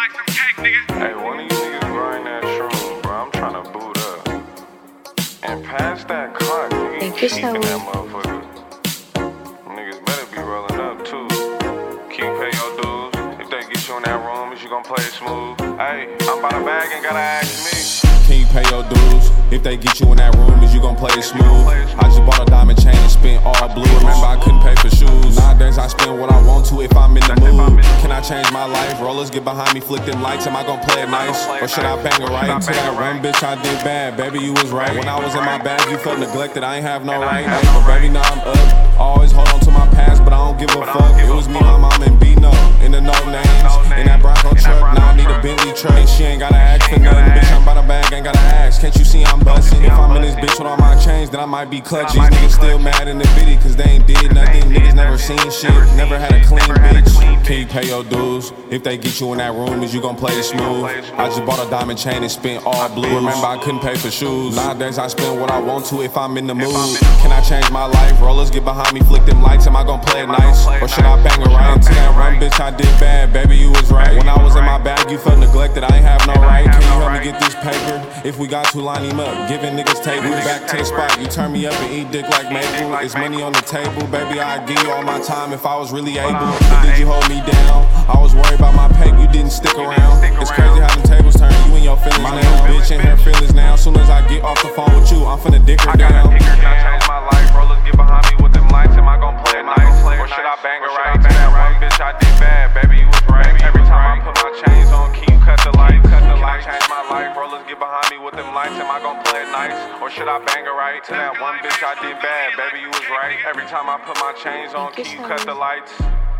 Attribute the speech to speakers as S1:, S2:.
S1: like some cake, nigga.
S2: Hey, one of you niggas grind that shroom, bro. I'm tryna boot up. And pass that clock, nigga.
S3: Thank you,
S2: Keeping
S3: Zoe.
S2: that motherfucker. Niggas better be rolling up, too. Keep pay your dues. If they get you in that room, is you gon' play it smooth? Hey, I'm by the bag and gotta ask me.
S4: Can you pay your dues? If they get you in that room, is you gon' play it smooth? I just bought a diamond chain and spent all blue. Remember, I couldn't pay for shoes. Nowadays, I spend what I want to if I'm in the mood. Can I change my life? Rollers get behind me, flick them lights. Am I gon' play it nice? Or should I bang it right? To that run, bitch, I did bad. Baby, you was right. When I was in my bag, you felt neglected. I ain't have no right. But baby, now I'm up. I always hold on to my past, but I don't give a fuck. It was me, my mom, and B-No. In the no names. In that Bronco truck, now I need a Bentley truck. She ain't gotta ask for nothing. Bitch, I'm by the bag, ain't gotta ask. Can't you see I'm bustin'? If I'm in this bitch with all my chains, then I might be clutching. These niggas still mad in the video, cause they ain't did nothing. Niggas never seen shit, never had a clean bitch. Can you pay your dues? If they get you in that room, is you gon' play it smooth? I just bought a diamond chain and spent all blue. Remember, I couldn't pay for shoes. Nowadays, I spend what I want to if I'm in the mood. Can I change my life? Rollers get behind me, flick them lights. Am I gon' play it nice? Or should I bang it right? To that run, bitch, I did bad. Baby, you was right. When I was in my bag, you felt neglected. I ain't have no right. Can you help me get this paper? If we got to, line him up. Giving niggas tables back to the spot. You turn me up and eat dick like maple. It's money on the table, baby. I'd give you all my time if I was really able. But did you hold me down? I was worried about my pay. You didn't stick around. It's crazy how them tables turn. You and your feelings now. Bitch in her feelings now. Soon as I get off the phone with you, I'm finna dick her down.
S2: Can I change my life? Rollers get behind me with them lights. Am I gon' play it nice? Or should I bang it right? To that one bitch, I did bad. Baby, you was right. Every time I put my chains on, can you cut the light? Can I change my life? Rollers get behind me with them lights. Am I gon' play it nice? Or should I bang it right? To that one bitch, I did bad. Baby, you was right. Every time I put my chains on, can you cut the lights?